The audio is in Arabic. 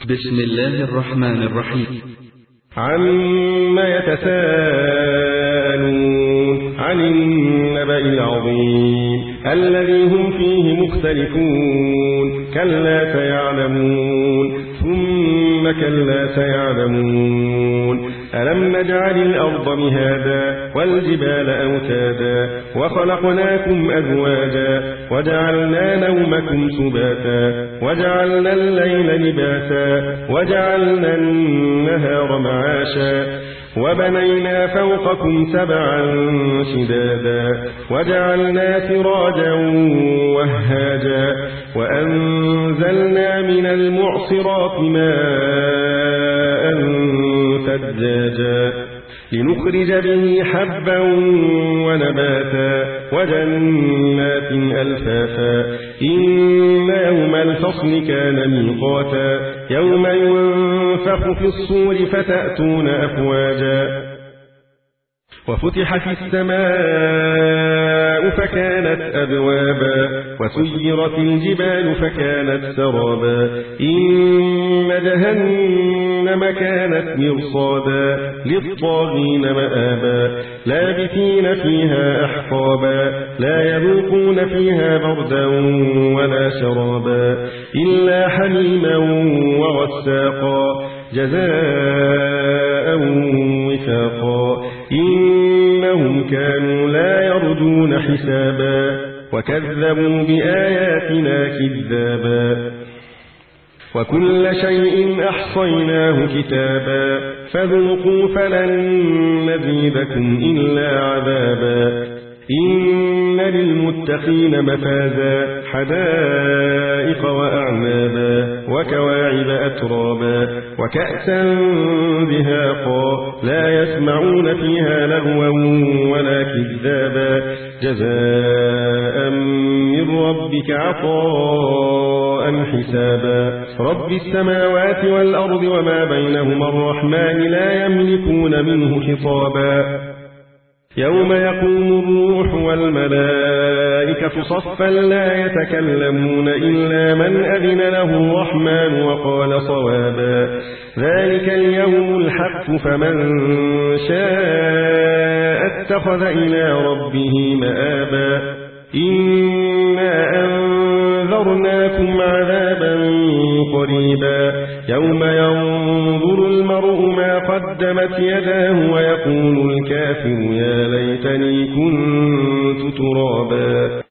بسم الله الرحمن الرحيم. عما يتساءلون عن النبأ العظيم الذي هم فيه مختلفون كلا سيعلمون ثم كلا سيعلمون ألم نجعل الأرض مهادا والجبال أوتادا وخلقناكم أزواجا وجعلنا نومكم سباتا وجعلنا الليل لباسا وجعلنا النهار معاشا وبنينا فوقكم سبعا شدادا وجعلنا سراجا وهاجا وأنزلنا من المعصرات ماء ثجاجا لنخرج به حبا ونباتا وجنات ألفافا إن يوم الفصل كان ميقاتا يوم ينفخ في الصور فتأتون أفواجا وفتحت السماء فكانت أبوابا وسيرت الجبال فكانت سرابا إن جهنم كانت مرصادا للطاغين مآبا لابثين فيها أحقابا لا يذوقون فيها بردا ولا شرابا إلا حميما وغساقا جزاء وفاقا إنهم كانوا لا يرجون حسابا وكذبوا بآياتنا كذابا وكل شيء أحصيناه كتابا فذوقوا فلن نزيدكم إلا عذابا إن للمتقين مفازا حدائق وأعنابا وكواعب أترابا وكأسا دهاقا لا يسمعون فيها لغوا ولا كذابا جزاء من ربك عطاء حسابا رب السماوات والأرض وما بينهما الرحمن لا يملكون منه خطابا يوم يقوم الروح والملائكة صفا لا يتكلمون إلا من أذن له الرحمن وقال صوابا ذلك اليوم الحق فمن شاء اتخذ إلى ربه مآبا إنا أنذرناكم عذابا قريبا يوم ينظر المرء ما قدمت يداه ويقول الكافر يا ليتني كنت ترابا